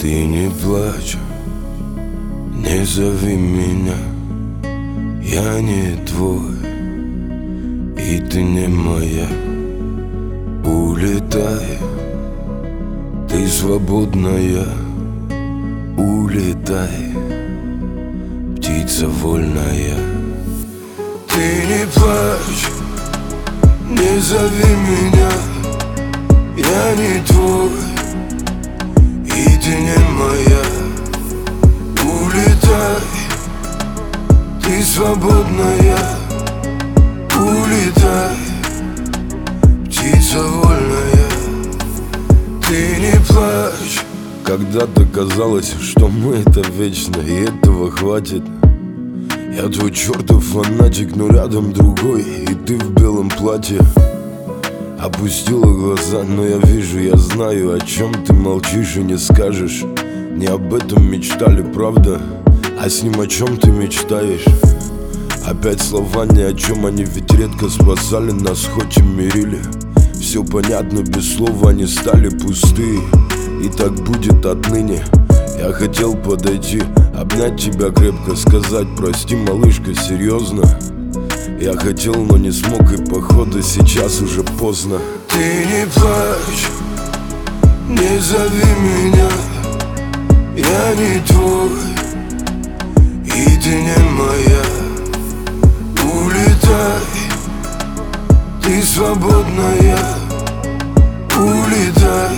Ты не плачь, не зови меня, я не твой, и ты не моя. Улетай, ты свободная, улетай, птица вольная. Ты не плачь, не зови меня, я не твой, и ты не моя. Улетай, ты свободная, улетай, птица вольная. Ты не плачь. Когда-то казалось, что мы это вечно, и этого хватит. Я твой чертов фанатик, но рядом другой, и ты в белом платье. Опустила глаза, но я вижу, я знаю, о чем ты молчишь и не скажешь. Не об этом мечтали, правда? А с ним о чем ты мечтаешь? Опять слова ни о чем, они ведь редко спасали нас, хоть и мирили. Все понятно, без слов они стали пустые, и так будет отныне. Я хотел подойти, обнять тебя крепко, сказать прости, малышка, серьезно. Я хотел, но не смог, и походу сейчас уже поздно. Ты не плачь, не зови меня, я не твой, и ты не моя. Улетай, ты свободная, улетай,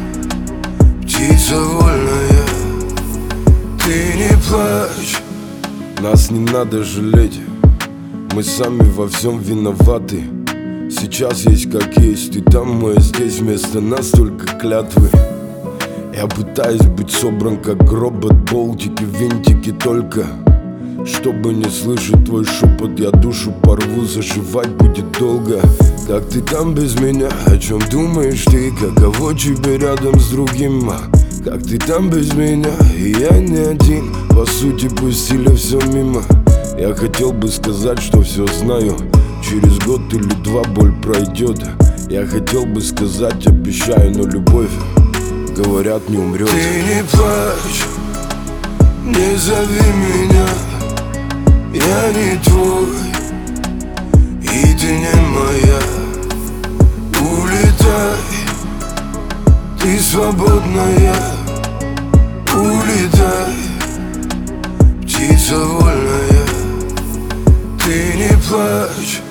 птица вольная. Ты не плачь. Нас не надо жалеть, мы сами во всем виноваты. Сейчас есть как есть, и там мы, а здесь вместо нас только клятвы. Я пытаюсь быть собран как робот, болтики, винтики только. Чтобы не слышать твой шепот, я душу порву, зашивать будет долго. Как ты там без меня, о чем думаешь ты? Каково тебе рядом с другим? Как ты там без меня, и я не один. По сути пустили все мимо. Я хотел бы сказать, что все знаю. Через год или два боль пройдет. Я хотел бы сказать, обещаю, но любовь, говорят, не умрет. Ты не плачь, не зови меня, я не твой, и ты не моя. Улетай, ты свободная, улетай, птица вольная. Ты не плачь.